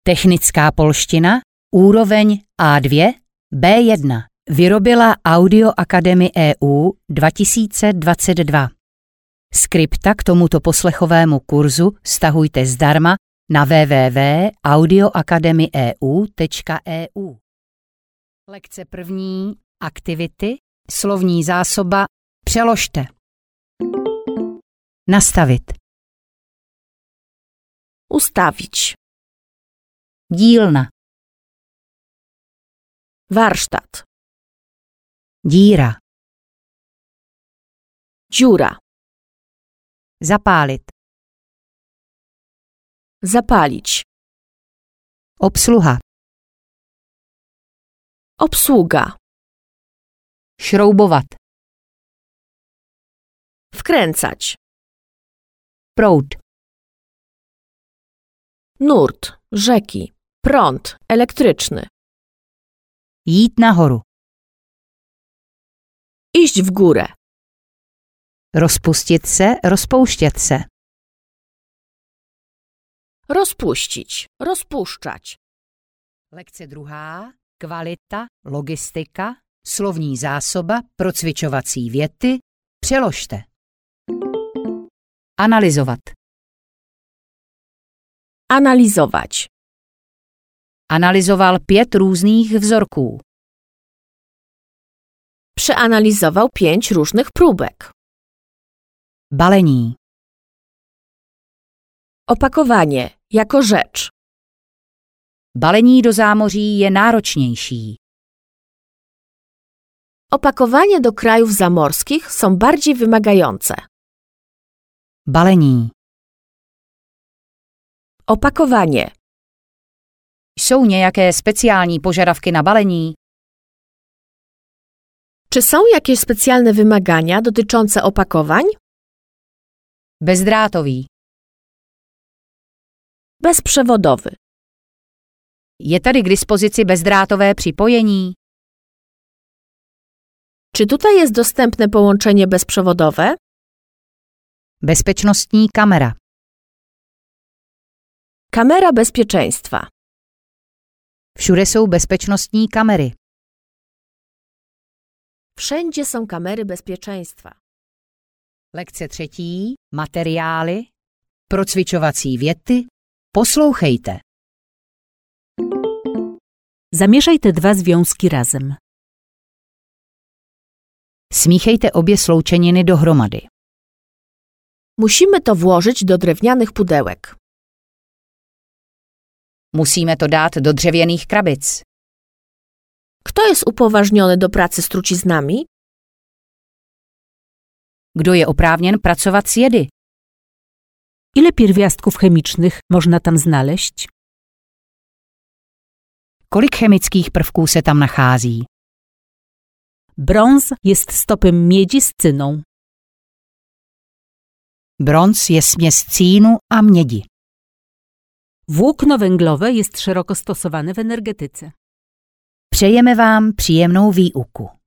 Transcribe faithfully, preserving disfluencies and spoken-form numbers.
Technická polština, úroveň A dva, B jedna. Vyrobila Audio Academy E U dva tisíce dvacet dva. Skripta k tomuto poslechovému kurzu stahujte zdarma na w w w tečka audio academy e u tečka e u. Lekce první. Aktivity. Slovní zásoba. Přeložte. Nastavit. Ustawić. Dílna. Warsztat. Díra. Dziura. Zapálit. Zapalić. Obsluha. Obsługa. Šroubovat. Wkręcać. Proud. Nurt. Rzeki. Prąd elektryczny. Jít nahoru. Iść w górę. Rozpustit se, rozpouštět se. Rozpuścić. Rozpuszczać. Lekce druhá. Kvalita, logistika, slovní zásoba, procvičovací věty. Přeložte. Analyzovat. Analizować. Analyzoval pět různých vzorků. Przeanalizował pięć różnych próbek. Balení. Opakowanie jako rzecz. Balení do zámoří je náročnější. Opakowanie do krajów zamorskich są bardziej wymagające. Balení. Opakowanie. Jsou nějaké speciální požadavky na balení? Czy są jakieś specjalne wymagania dotyczące opakowań? Bezdrátový. Bezprzewodowy. Je tady k dispozici bezdrátové připojení? Czy tutaj jest dostępne połączenie bezprzewodowe? Bezpečnostní kamera. Kamera bezpieczeństwa. Všude jsou bezpečnostní kamery. Wszędzie są kamery bezpieczeństwa. Lekce třetí. Materiály. Procvičovací věty. Poslouchejte. Zamieszaj te dwa związki razem. Smíchejte obě sloučeniny dohromady. Musimy to włożyć do drewnianych pudełek. Musíme to dát do dřevěných krabic. Kto jest upoważniony do pracy z truciznami? Kdo je oprávněn pracovat s jedy? Ile pierwiastków chemicznych można tam znaleźć? Kolik chemických prvků se tam nachází? Brąz jest stopem miedzi z cyną. Bronz je směs cínu a mědi. Włókno węglowe jest szeroko stosowane w energetyce. Přejeme vám příjemnou výuku.